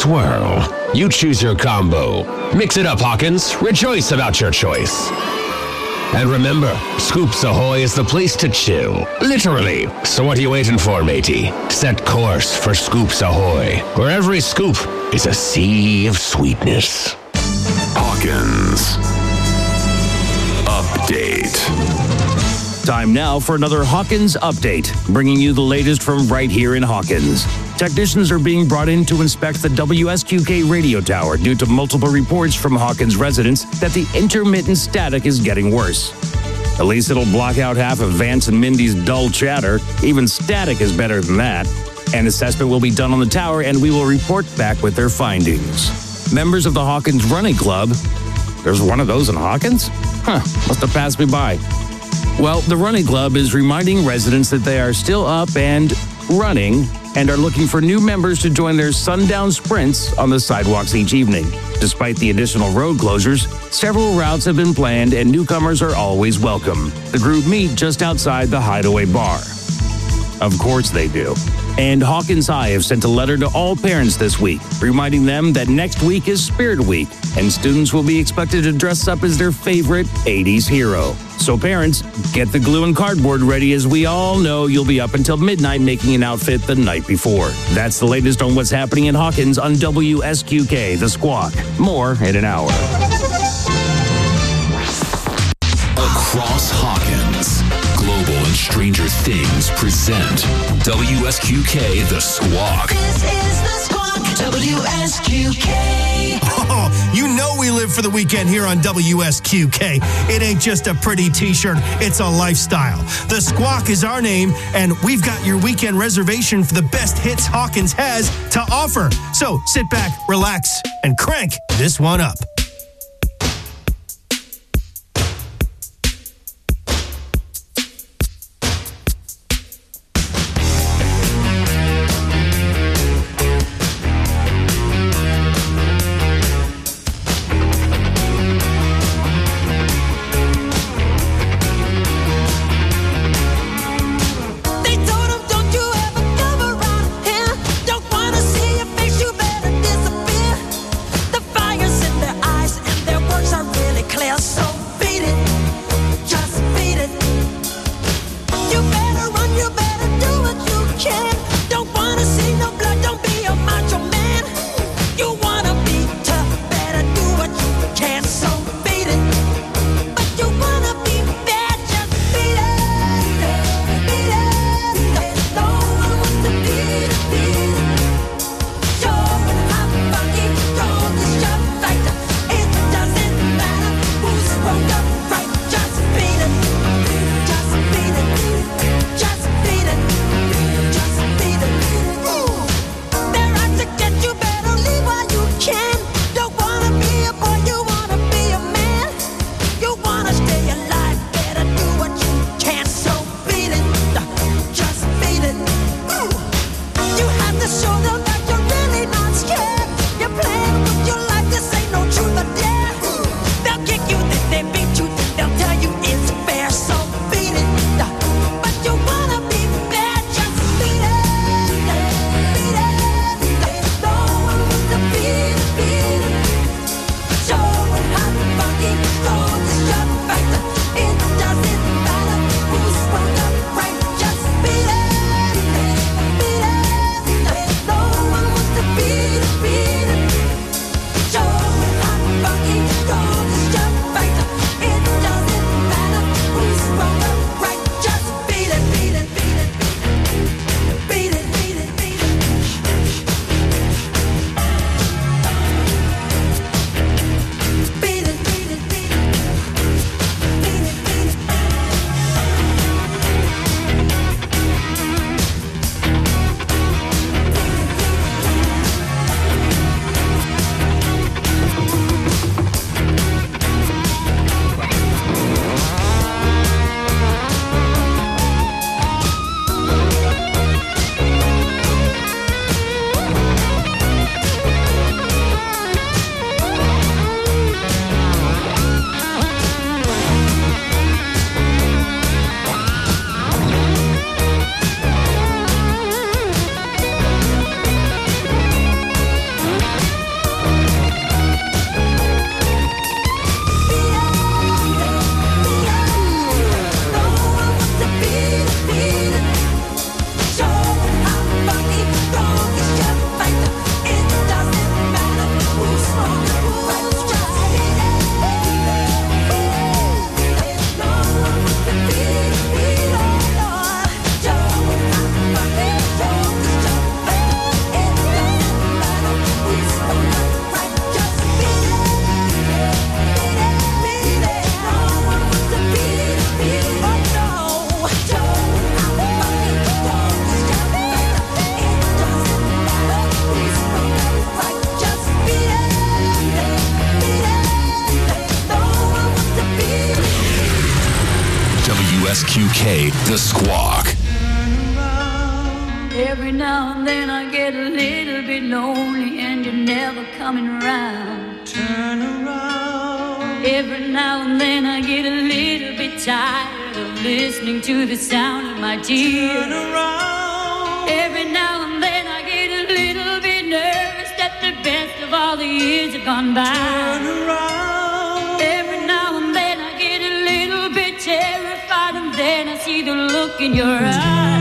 swirl. You choose your combo. Mix it up, Hawkins. Rejoice about your choice. And remember, Scoops Ahoy is the place to chill. Literally. So what are you waiting for, matey? Set course for Scoops Ahoy, where every scoop is a sea of sweetness. Hawkins Update. Time now for another Hawkins Update, bringing you the latest from right here in Hawkins. Technicians are being brought in to inspect the WSQK radio tower due to multiple reports from Hawkins residents that the intermittent static is getting worse. At least it'll block out half of Vance and Mindy's dull chatter. Even static is better than that. An assessment will be done on the tower, and we will report back with their findings. Members of the Hawkins Running Club. There's one of those in Hawkins? Must have passed me by. Well, the Running Club is reminding residents that they are still up and running and are looking for new members to join their sundown sprints on the sidewalks each evening. Despite the additional road closures, several routes have been planned and newcomers are always welcome. The group meet just outside the Hideaway Bar. Of course they do. And Hawkins High have sent a letter to all parents this week, reminding them that next week is Spirit Week, and students will be expected to dress up as their favorite 80s hero. So parents, get the glue and cardboard ready, as we all know you'll be up until midnight making an outfit the night before. That's the latest on what's happening in Hawkins on WSQK, The Squawk. More in an hour. Across Hawkins, Global and Stranger Things present WSQK The Squawk. This is The Squawk, WSQK. Oh, you know we live for the weekend here on WSQK. It ain't just a pretty t-shirt, it's a lifestyle. The Squawk is our name, and we've got your weekend reservation for the best hits Hawkins has to offer. So sit back, relax, and crank this one up. Don't wanna see your face, you better disappear. The fire's in their eyes. WSQK, The Squawk. Every now and then I get a little bit lonely and you're never coming around. Turn around. Every now and then I get a little bit tired of listening to the sound of my tears. Turn around. Every now and then I get a little bit nervous that the best of all the years have gone by. Turn around. Every now and then I get a little bit terrified and then I see the look in your eyes.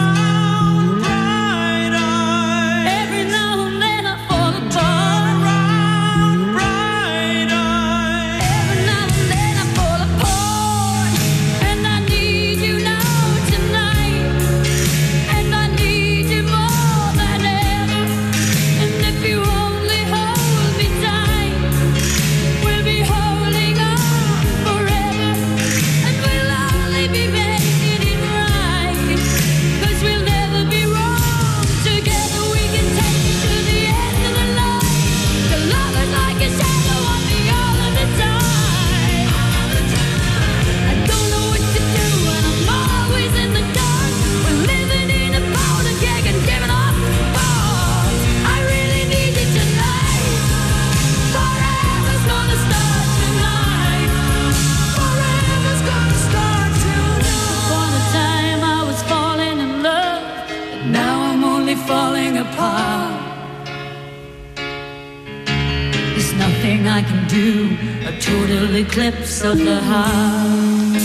Falling apart. There's nothing I can do, a total eclipse of the heart.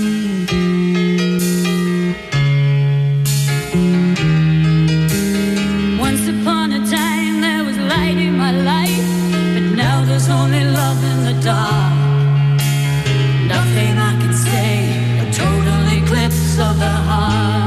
Once upon a time there was light in my life, but now there's only love in the dark. Nothing I can say, a total eclipse of the heart.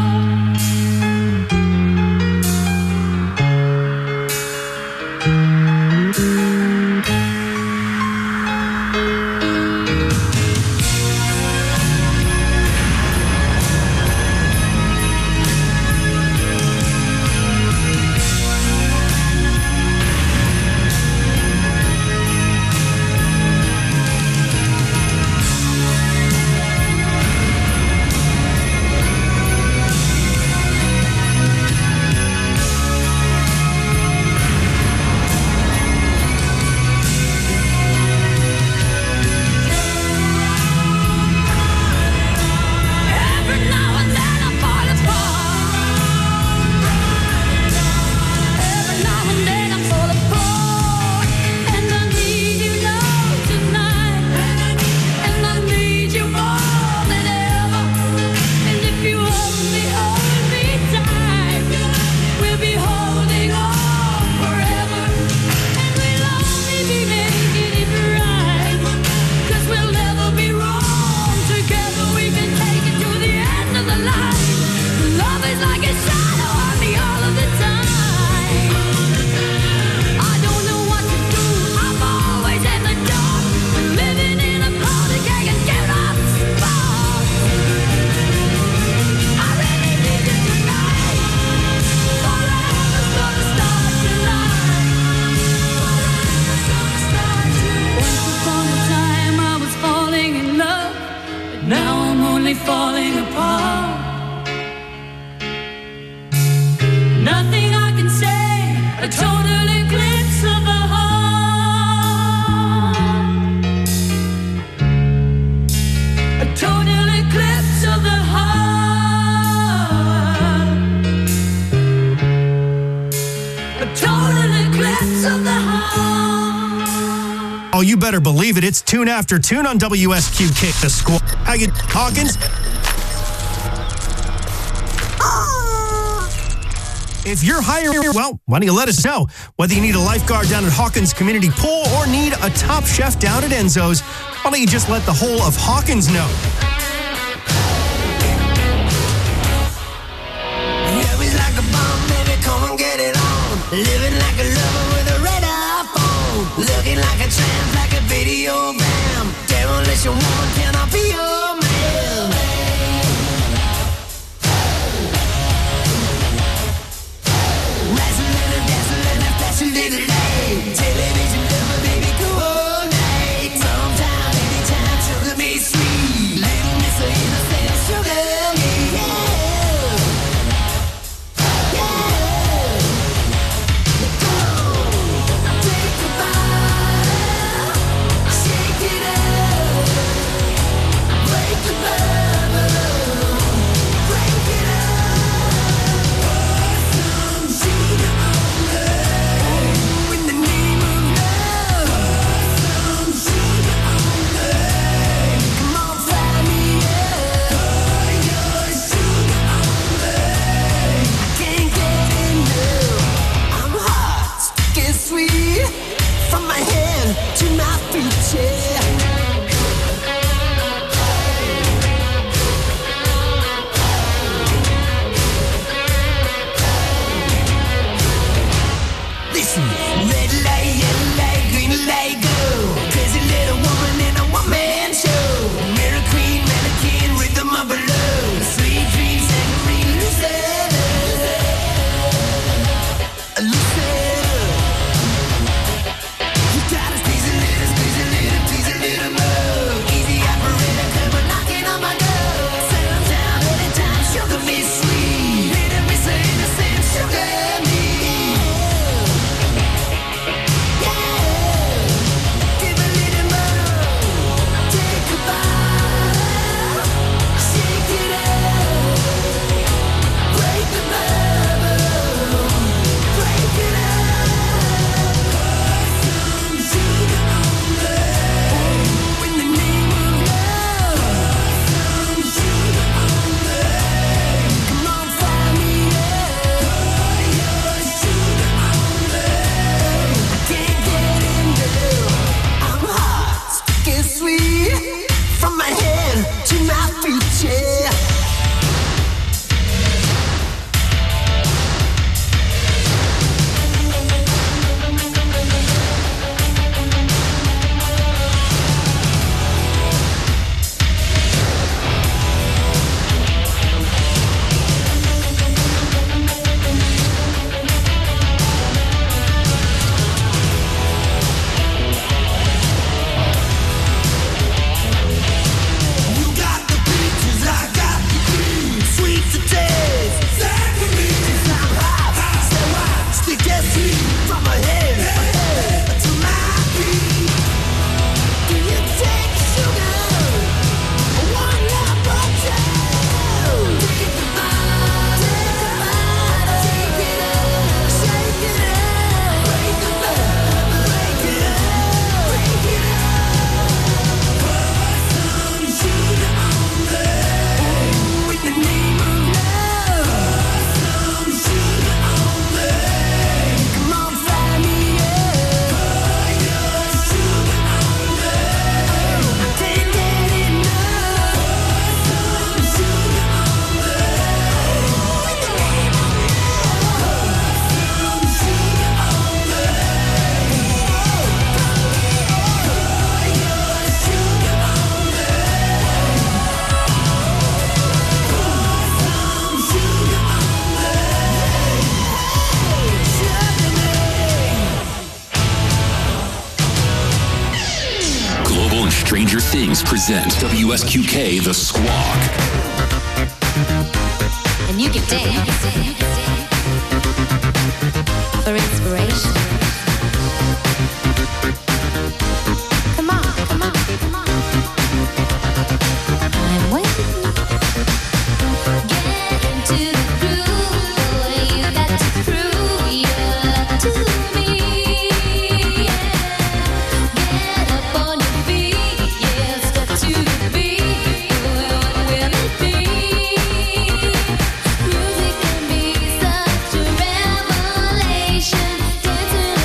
Oh, you better believe it. It's Tune After Tune on WSQK, The Squawk. How you, Hawkins? If you're hiring, well, why don't you let us know? Whether you need a lifeguard down at Hawkins Community Pool or need a top chef down at Enzo's, why don't you just let the whole of Hawkins know? Yeah, we like a bomb, baby, come and get it on. Living like a lover with a red iPhone. Looking like a tramp, like a video bam. Demolition woman, can I be your man? Little day, television lover, baby, cool all night. Sometime, anytime, sugar me sweet. Little from my head to my feet, yeah. Listen, red light, yellow light, green light, go. Crazy little woman in a one-man show. Mirror queen, mannequin, rhythm of a love. Sweet dreams, tangerine, lucid. Lucid. You gotta squeeze a little, please a little more. Easy operator, come on knocking on my door. Settle down anytime, sugar me sweet. Little me say innocent, sugar me. From my head to my feet, yeah. Stranger Things present WSQK The Squawk. And you can dance for inspiration. Come on, come on, come on. I'm waiting. Get into the groove, boy. You got to prove your love to me. Get up on your feet, yeah. Step to the beat. What will it be? Music can be such a revelation. Dancing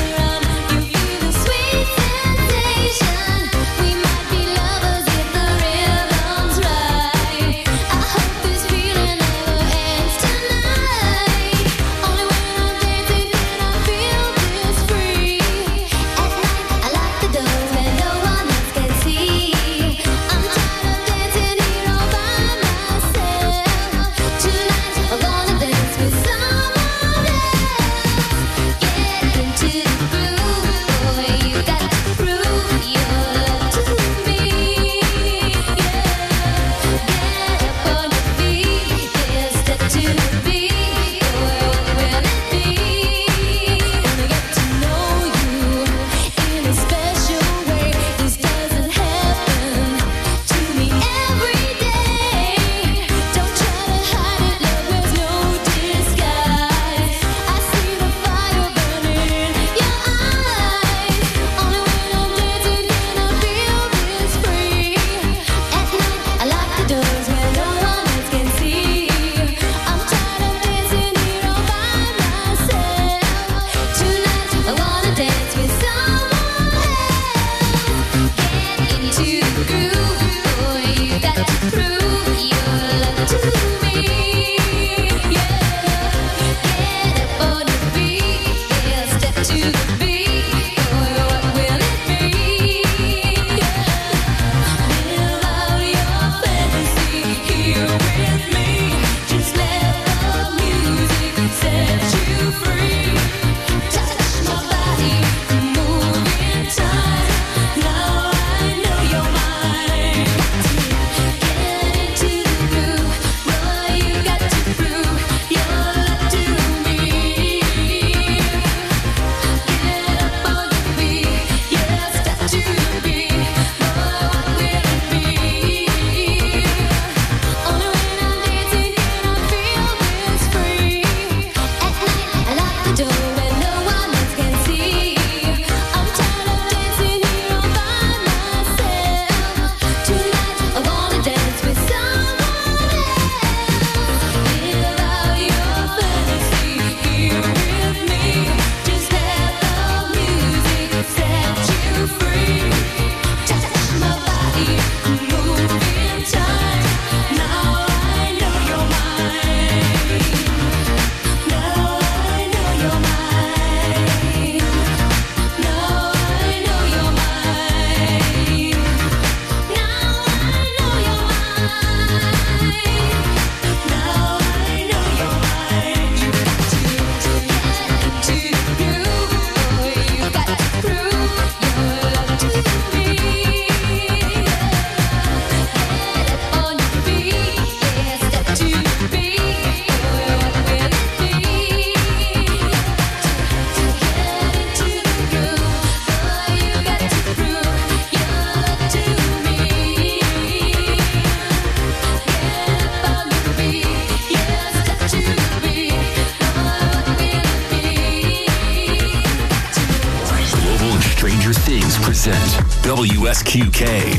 Stranger Things present WSQK.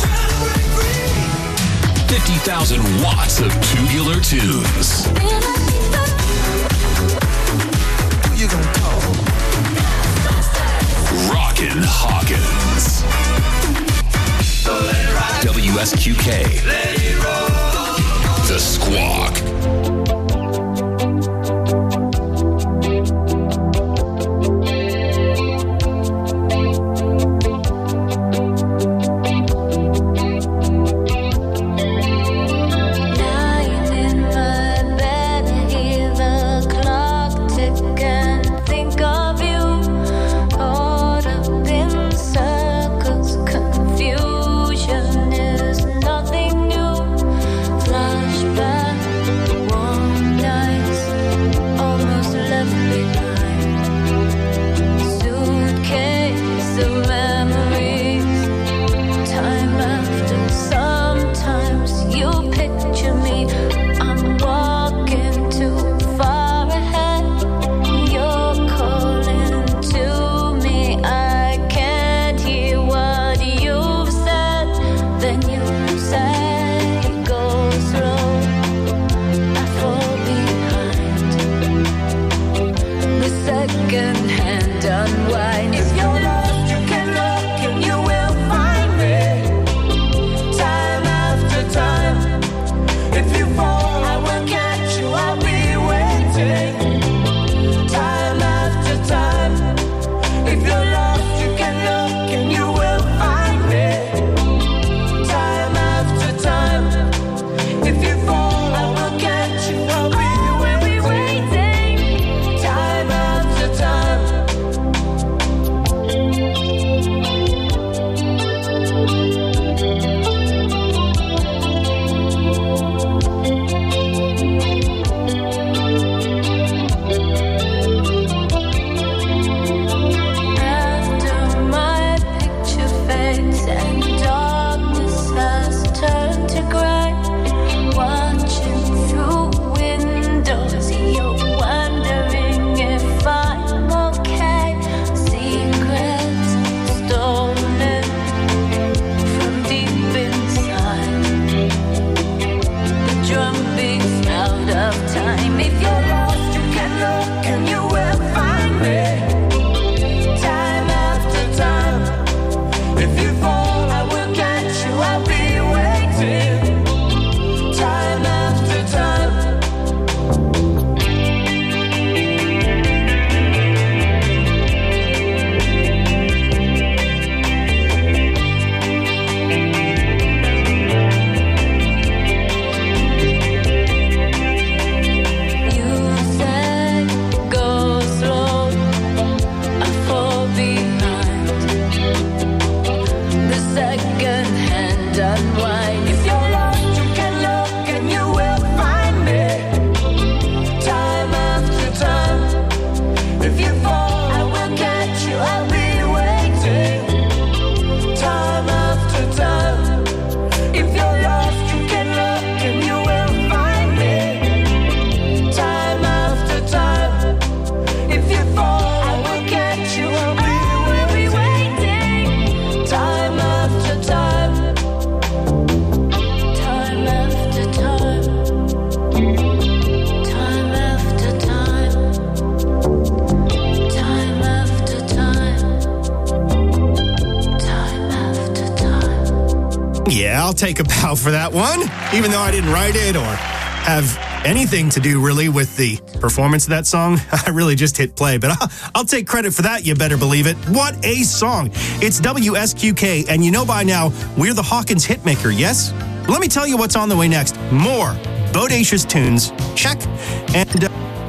50,000 watts of tubular tunes. Who you gonna call? Rockin' Hawkins. WSQK. The Squawk. I'll take a bow for that one, even though I didn't write it or have anything to do really with the performance of that song. I really just hit play, but I'll take credit for that, you better believe it. What a song. It's WSQK, and you know by now, we're the Hawkins hitmaker, yes? Let me tell you what's on the way next. More bodacious tunes, check, and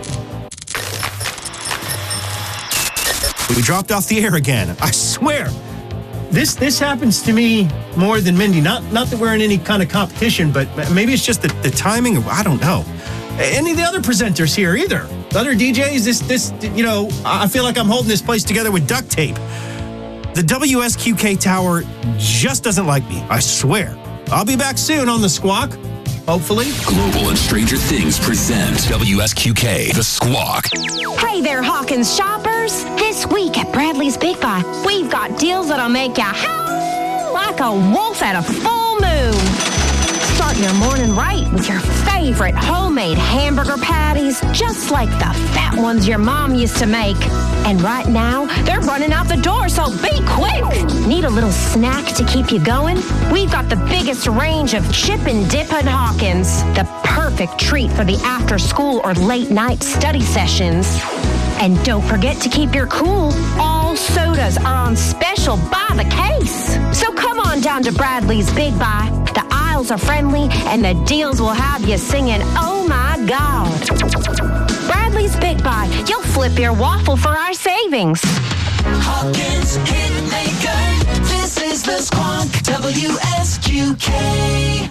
we dropped off the air again. I swear. This happens to me more than Mindy. Not that we're in any kind of competition, but maybe it's just the timing. I don't know. Any of the other presenters here either. The other DJs, this I feel like I'm holding this place together with duct tape. The WSQK tower just doesn't like me. I swear. I'll be back soon on the Squawk. Hopefully. Global and Stranger Things present WSQK, The Squawk. Hey there, Hawkins shoppers. shoppers? This week at Bradley's Big Buy, we've got deals that'll make you howl like a wolf at a full moon. Start your morning right with your favorite homemade hamburger patties, just like the fat ones your mom used to make. And right now, they're running out the door, so be quick. Need a little snack to keep you going? We've got the biggest range of chip and dip at Hawkins, the perfect treat for the after school or late night study sessions. And don't forget to keep your cool. All sodas are on special by the case. So come on down to Bradley's Big Buy. The aisles are friendly and the deals will have you singing, oh my God. Bradley's Big Buy. You'll flip your waffle for our savings. Hawkins Hitmaker. This is the Squawk WSQK.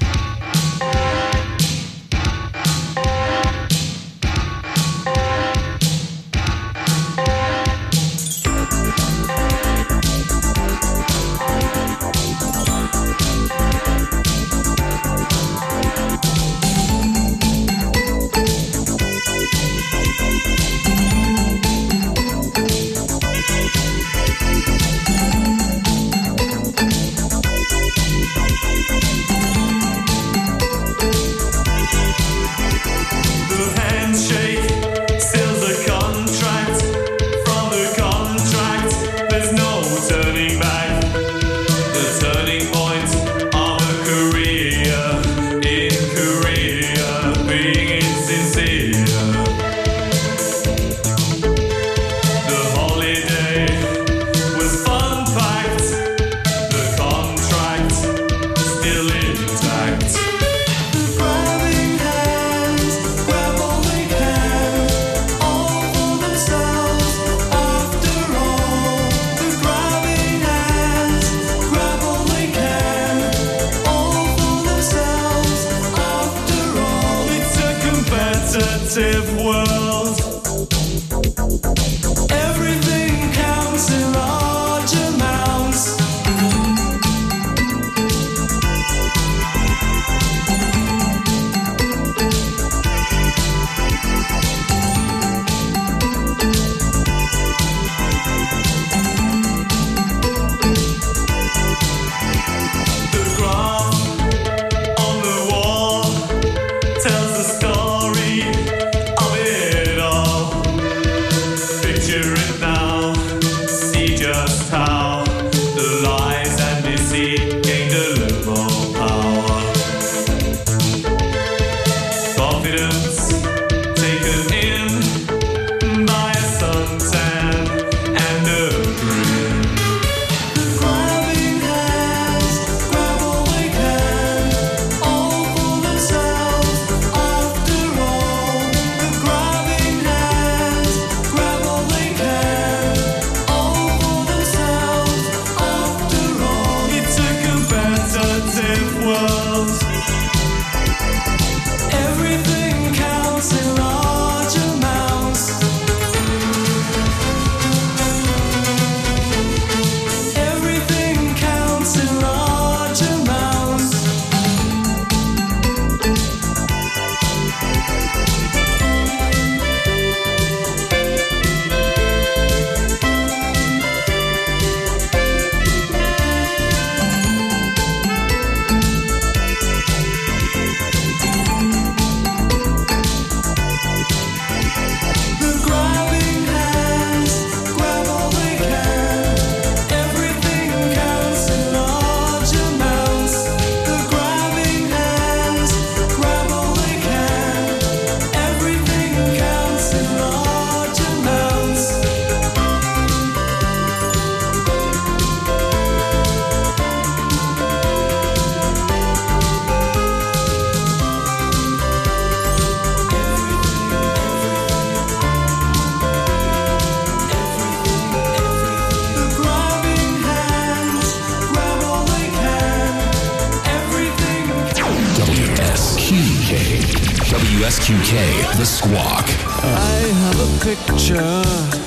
WSQK, The Squawk. I have a picture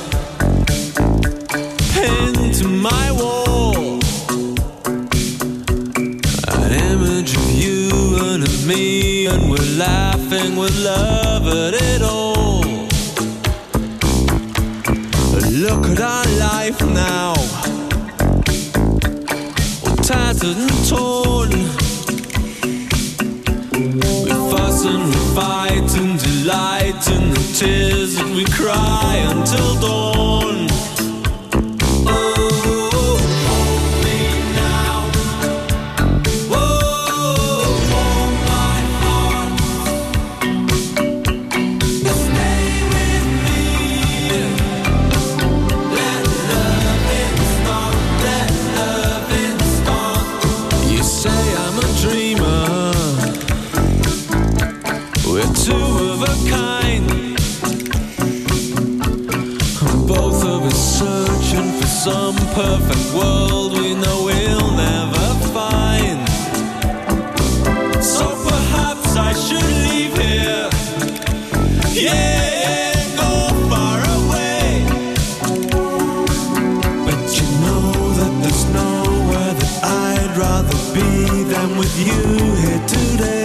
pinned to my wall, an image of you and of me, and we're laughing with love at it all. Look tattered and torn. We fuss and we fight and delight in the tears that we cry until dawn. Some perfect world we know we'll never find. So perhaps I should leave here. Yeah, go far away. But you know that there's nowhere that I'd rather be than with you here today.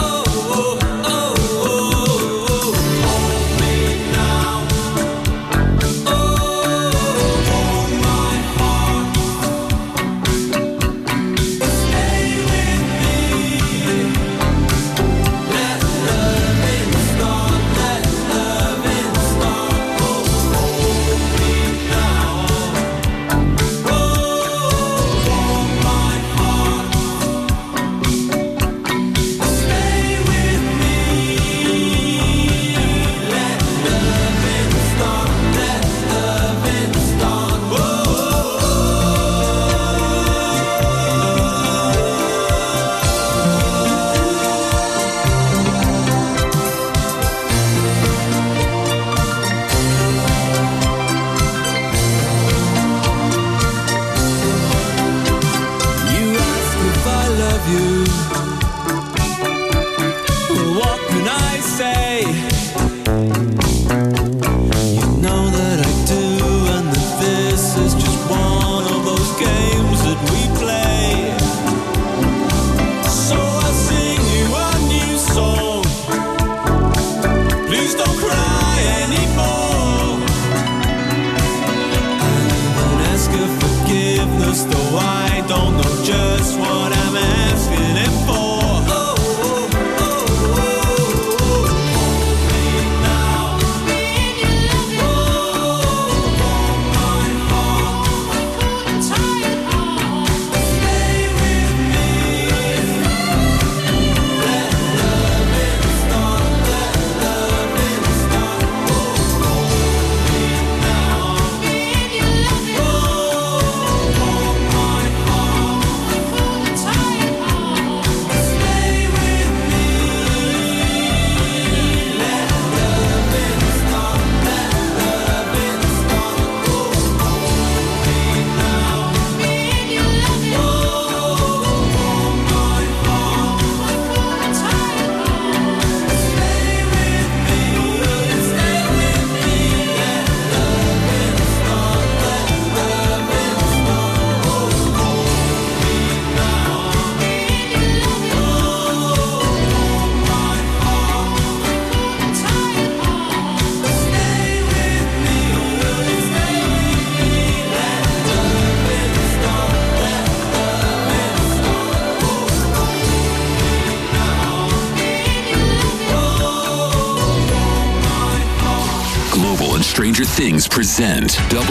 Stranger Things present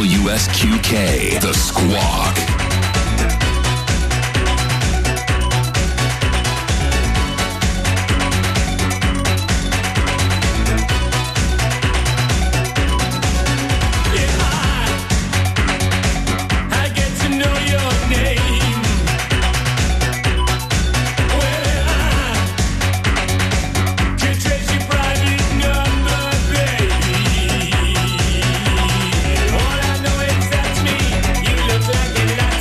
WSQK, The Squawk. All I know is that's me. You look like a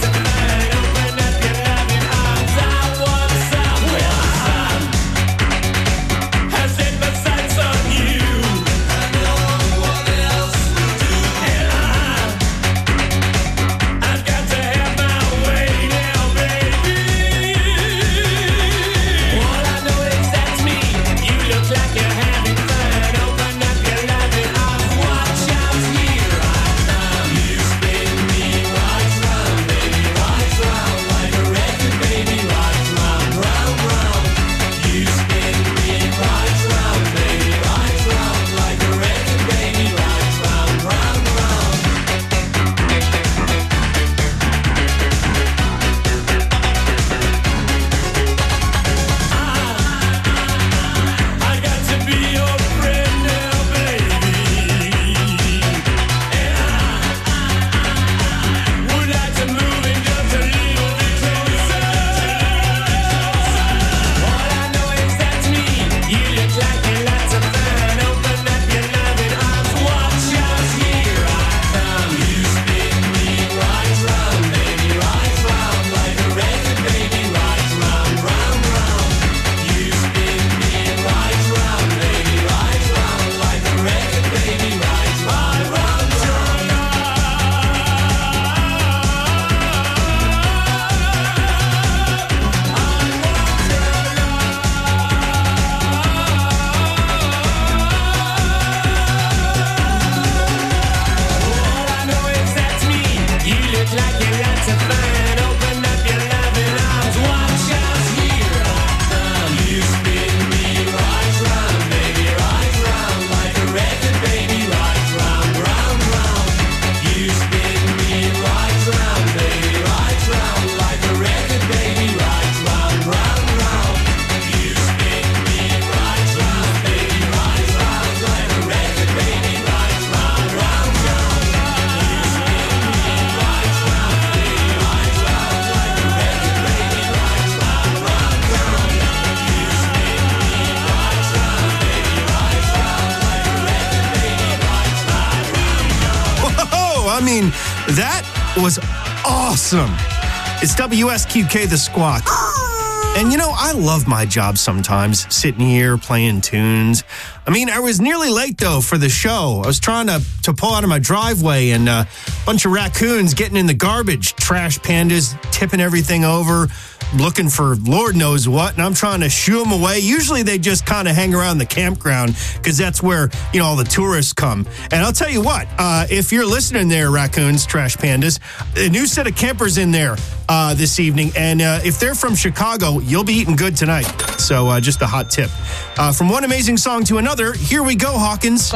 mean, that was awesome. It's WSQK, The Squawk. And you know, I love my job sometimes, sitting here playing tunes. I mean, I was nearly late, though, for the show. I was trying to pull out of my driveway, and a bunch of raccoons getting in the garbage. Trash pandas tipping everything over, looking for Lord knows what, and I'm trying to shoo them away. Usually they just kind of hang around the campground because that's where, you know, all the tourists come. And I'll tell you what, if you're listening there, raccoons, trash pandas, a new set of campers in there this evening. And if they're from Chicago, you'll be eating good tonight. So just a hot tip. From one amazing song to another, here we go, Hawkins.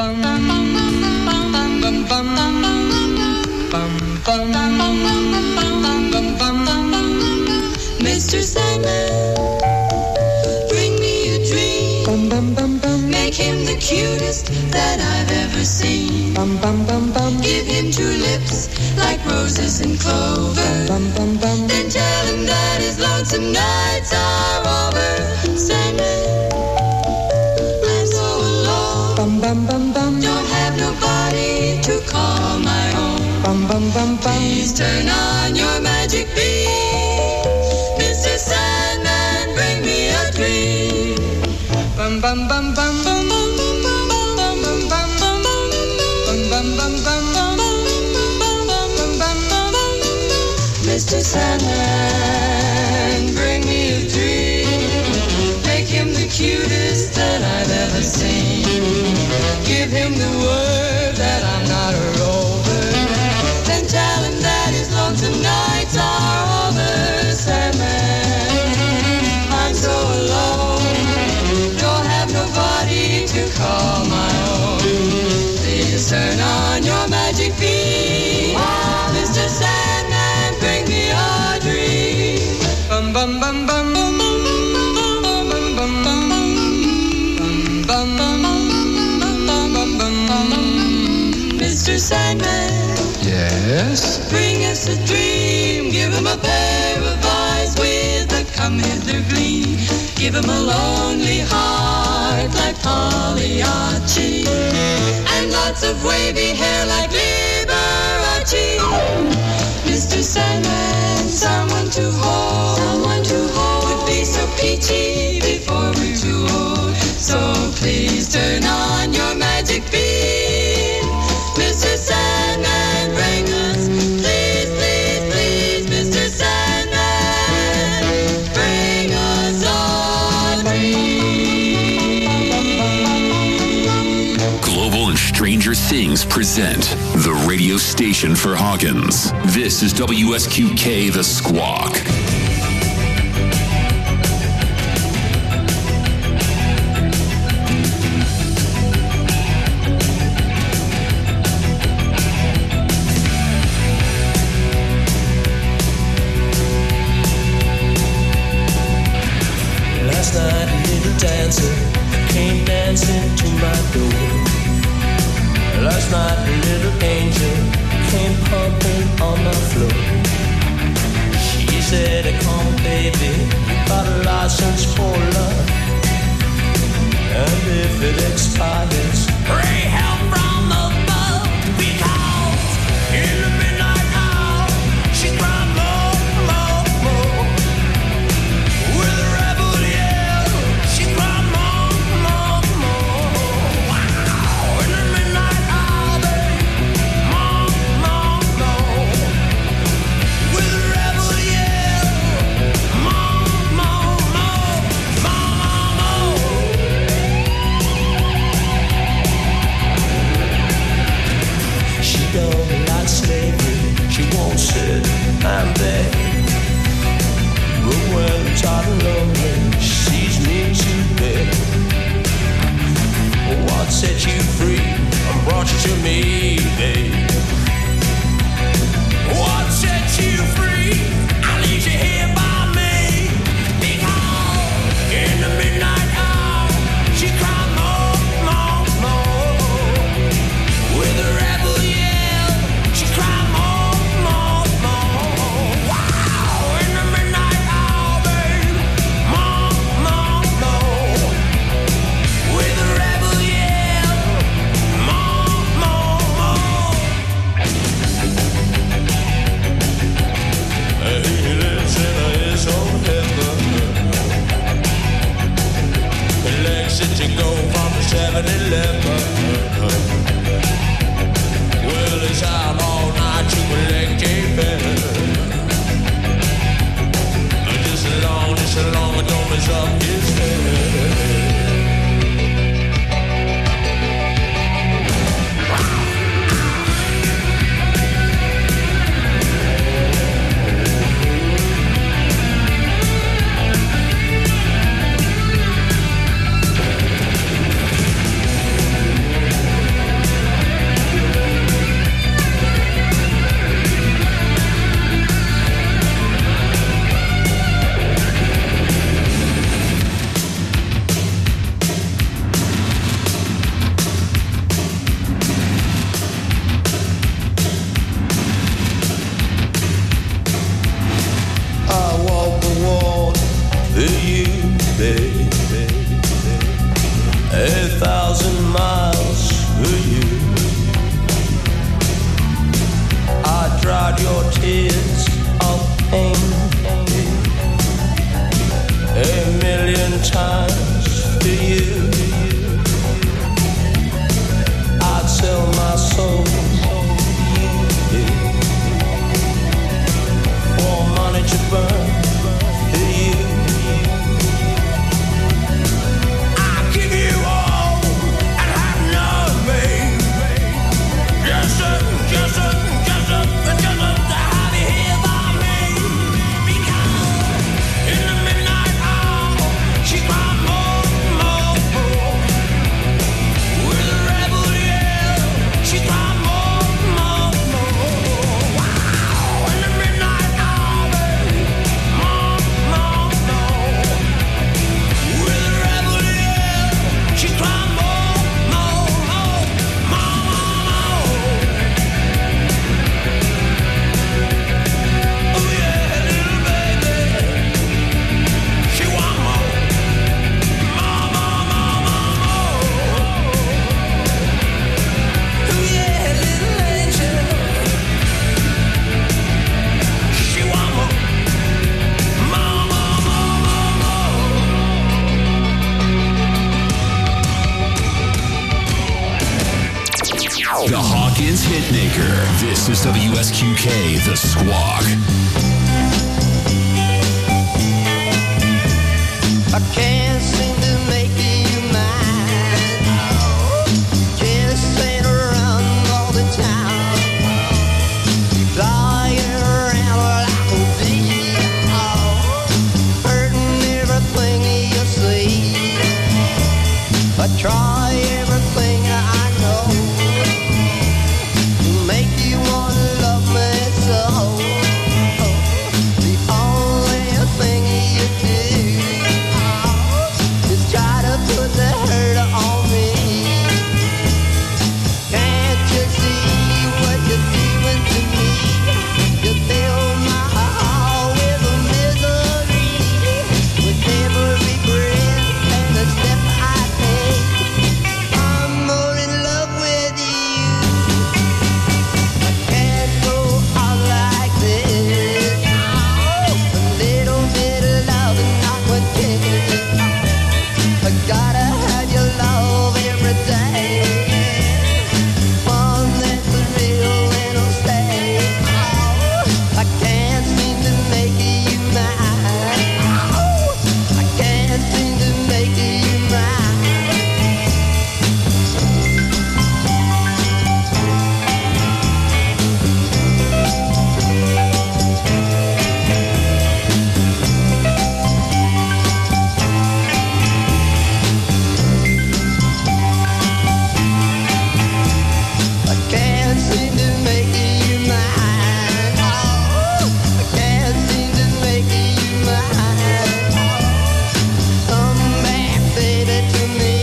Mr. Sandman, bring me a dream. Make him the cutest that I've ever seen. Give him tulips like roses and clover. Then tell him that his lonesome nights are over. Sandman, I'm so alone. Don't have nobody to call my own. Please turn on your magic beam. Mr. Sandman, bring me a dream. Bum bum bum bum bum bum bum bum bum bum bum bum bum bum bum. Mr. Sandman, bring me a dream. Make him the cutest that I've ever seen. Give him the word that I'm not a rover. Then tell him that his lonesome nights are over. Sandman, I'm so alone. Don't have nobody to call my own. Please turn on your magic beam. Mr. Sandman, bring me a dream. Bum bum bum bum bum bum bum bum bum bum bum bum. Mr. Sandman, yes? Bring us a dream. Give him a pair of eyes with a come hither gleam. Give him a lonely heart like Pagliacci, and lots of wavy hair like Liberace. Mr. Sandman, someone to hold would be so peachy before we're too old. So please turn on your magic beam. Mr. Sandman, bring us, please, please, please, Mr. Sandman, bring us a dream. Global and Stranger Things present the radio station for Hawkins. This is WSQK The Squawk. Last night a little dancer came dancing to my door. Last night a little angel came pumping on the floor. She said, come baby, got a license for love. And if it expires, pray help from above. Because in the midnight hour, she cried more, more, more. With a rebel yell, she cried more, more, more. Wow, in the midnight hour, babe, more, more, more. With a rebel yell, more, more, more, more, more, more. a million times to you. I'd sell my soul for money to burn to you. I'll give you all and have nothing. Just to have you here by me. Because in the midnight hour, she cried more. With a rebel yell, she cried more. Wow, in the midnight hour, more. With a rebel yell, she cried more. Oh yeah, little baby, she want more. Oh yeah, little angel, she want more. The Hawkins Hitmaker. This is WSQK, The Squawk. I can't seem to make you mine. Chasing around all the time, flying around like a bee, hurting everything you see. I try everything I know to make you wanna love me so. The only thing you do is try to put the hurt on me. Can't you see what you're doing to me? You fill my heart with a misery, with every breath and a step I take. I'm more in love with you. I can't go on like this. A little bit of love and not one kiss. I gotta have your love every day. One that's real and will stay. I can't seem to make you mine. I can't seem to make you mine. I can't seem to make you mine. I can't seem to make you mine. Come back, baby, to me.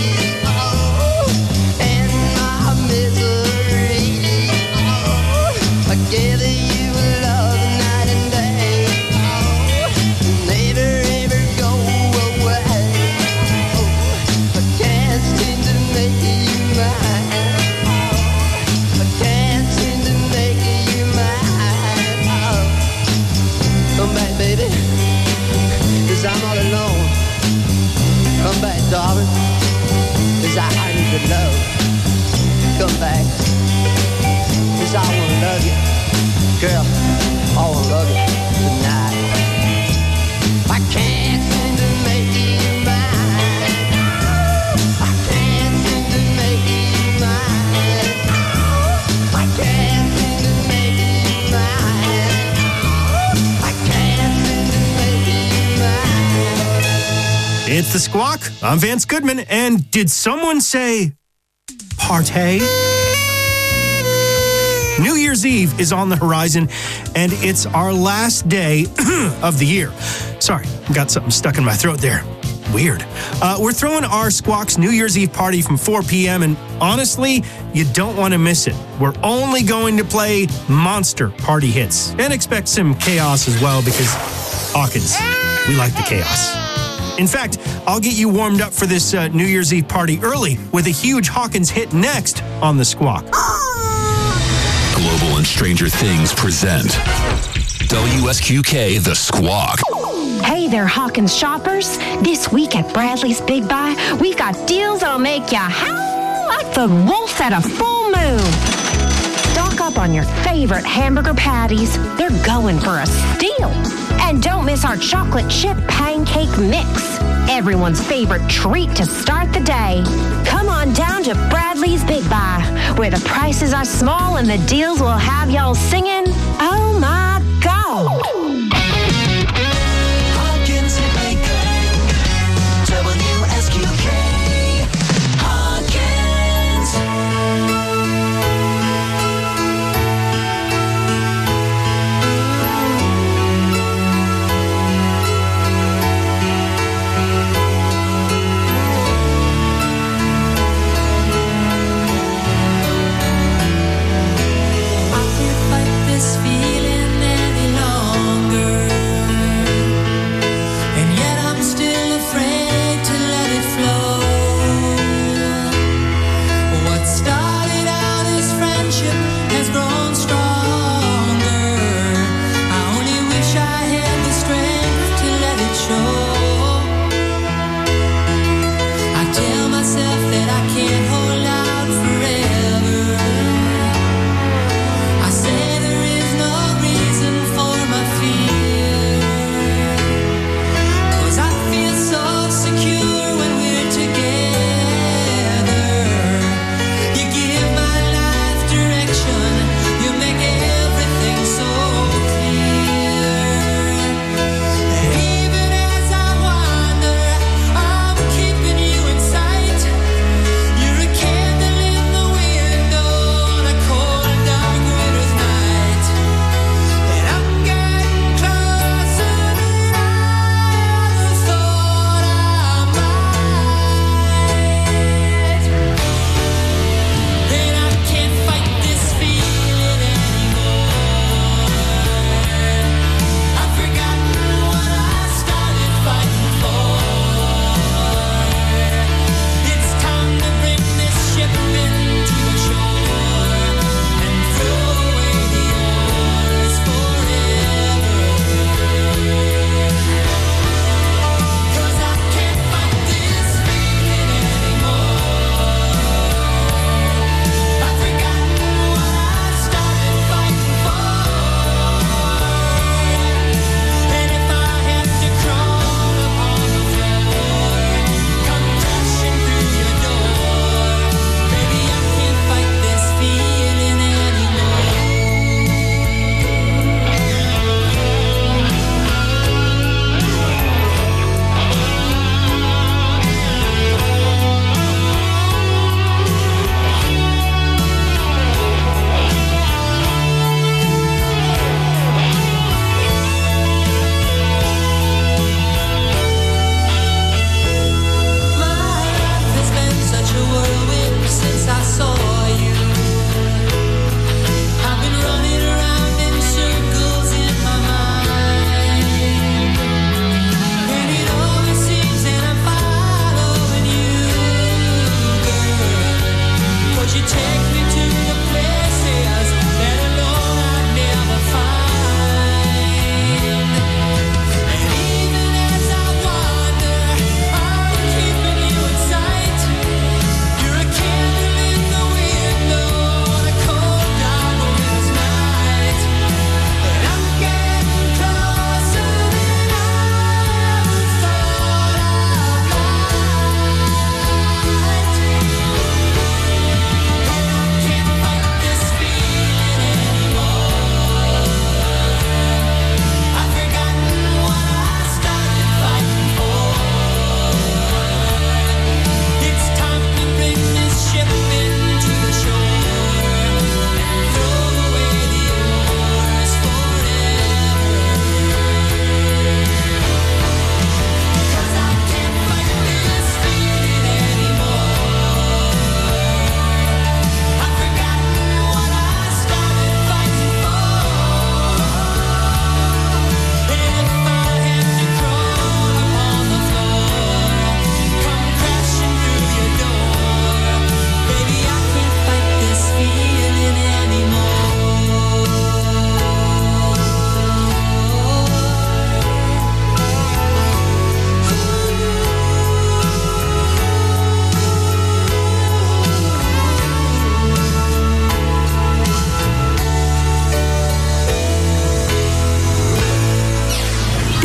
And my misery. I give you love night and day. Never ever go away. I can't seem to make you mine. I can't seem to make you mine. Come back, baby, 'cause I'm all alone. Come back, darling, 'cause I need your love. Come back, 'cause I wanna love you. Girl, I wanna love you tonight. I can't seem to make you mine. I can't seem to make you mine. I can't seem to make you mine. I can't seem to make you mine. It's The Squawk. I'm Vance Goodman. And did someone say partay? New Year's Eve is on the horizon, and it's our last day of the year. Sorry, got something stuck in my throat there. Weird. We're throwing our Squawk's New Year's Eve party from 4 p.m., and honestly, you don't want to miss it. We're only going to play monster party hits, and expect some chaos as well, because Hawkins, we like the chaos. In fact, I'll get you warmed up for this New Year's Eve party early with a huge Hawkins hit next on The Squawk. Global and Stranger Things present WSQK The Squawk. Hey there, Hawkins shoppers. This week at Bradley's Big Buy, we've got deals that'll make you howl like the wolf at a full moon. Stock up on your favorite hamburger patties. They're going for a steal. And don't miss our chocolate chip pancake mix, everyone's favorite treat to start the day. Come on down to Bradley's Big Buy, where the prices are small and the deals will have y'all singing, oh my God. Hawkins and Baker, WSQK, Hawkins. I can't fight this feeling.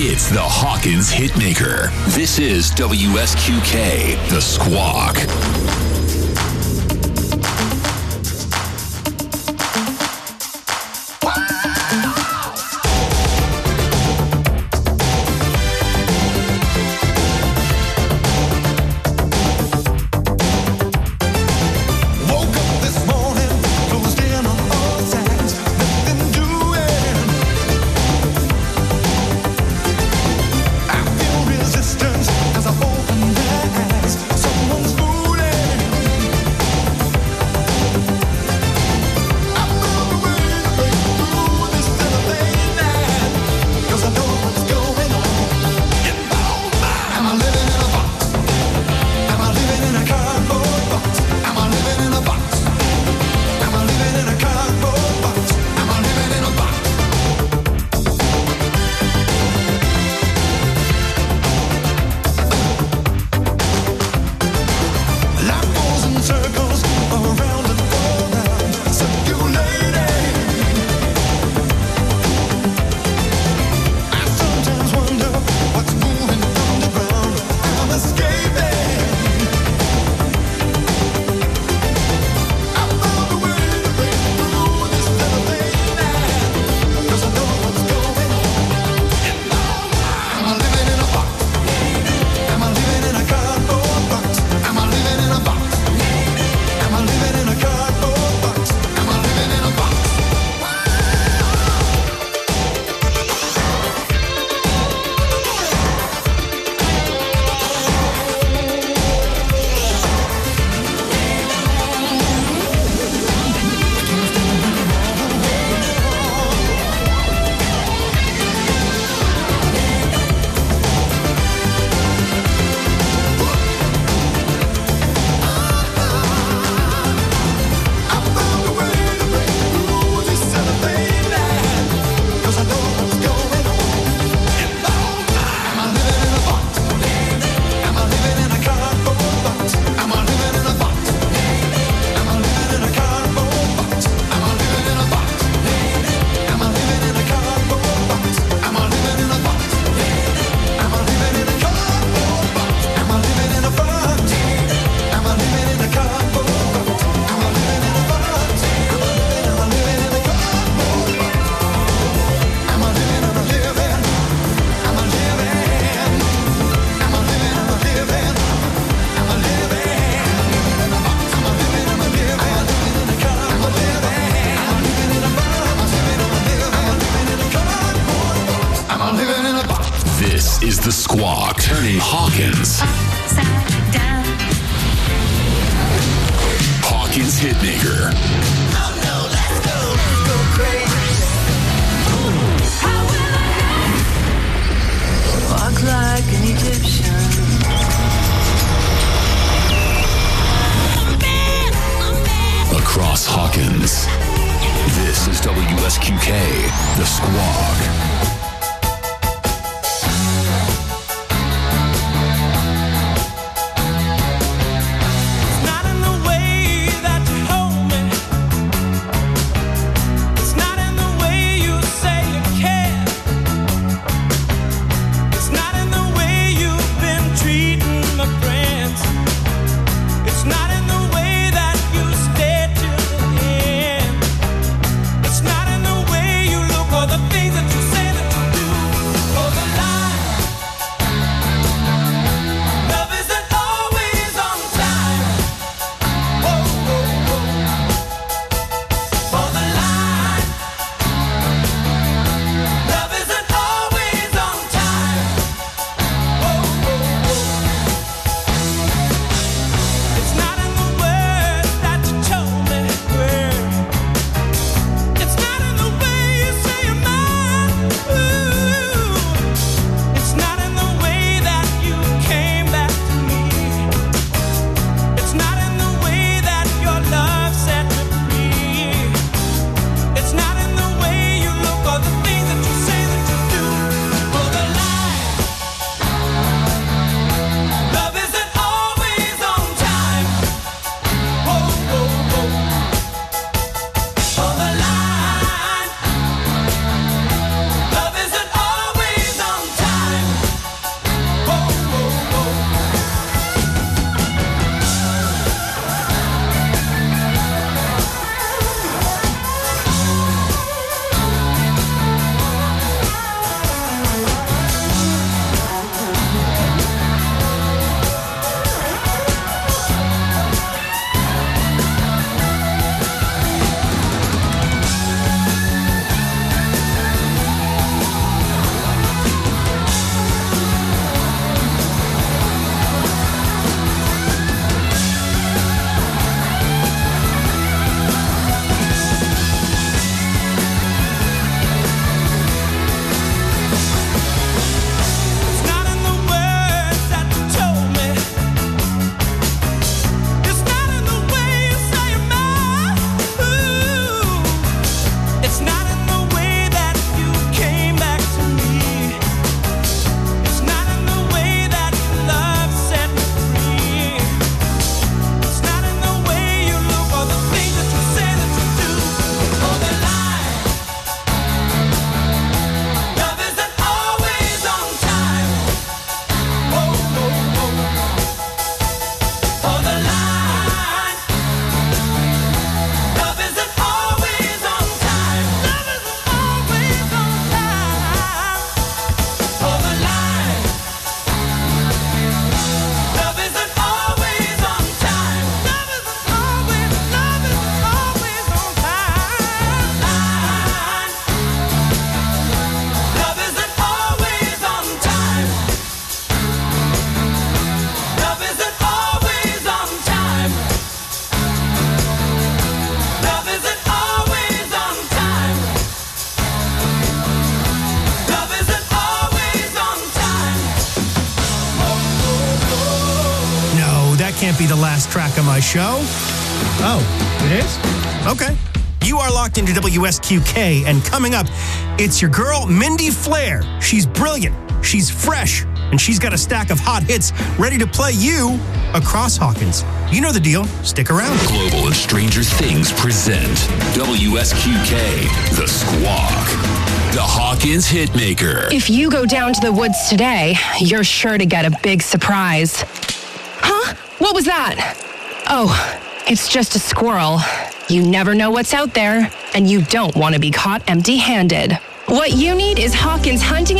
It's the Hawkins Hitmaker. This is WSQK, The Squawk. Someone's is the Squawk, turning Hawkins. Upside down. Hawkins Hitmaker. Oh no, let's go crazy. How will I Walk like an Egyptian. Across Hawkins. This is WSQK, the Squawk. It's not in the way you look or the things that you say. can't be the last track of my show. Oh, it is? Okay. You are locked into WSQK, and coming up, it's your girl, Mindy Flair. She's brilliant, she's fresh, and she's got a stack of hot hits ready to play you across Hawkins. You know the deal. Stick around. Global and Stranger Things present WSQK, The Squawk, the Hawkins Hitmaker. If you go down to the woods today, you're sure to get a big surprise. Huh? What was that? Oh, it's just a squirrel. You never know what's out there, and you don't want to be caught empty-handed. What you need is Hawkins Hunting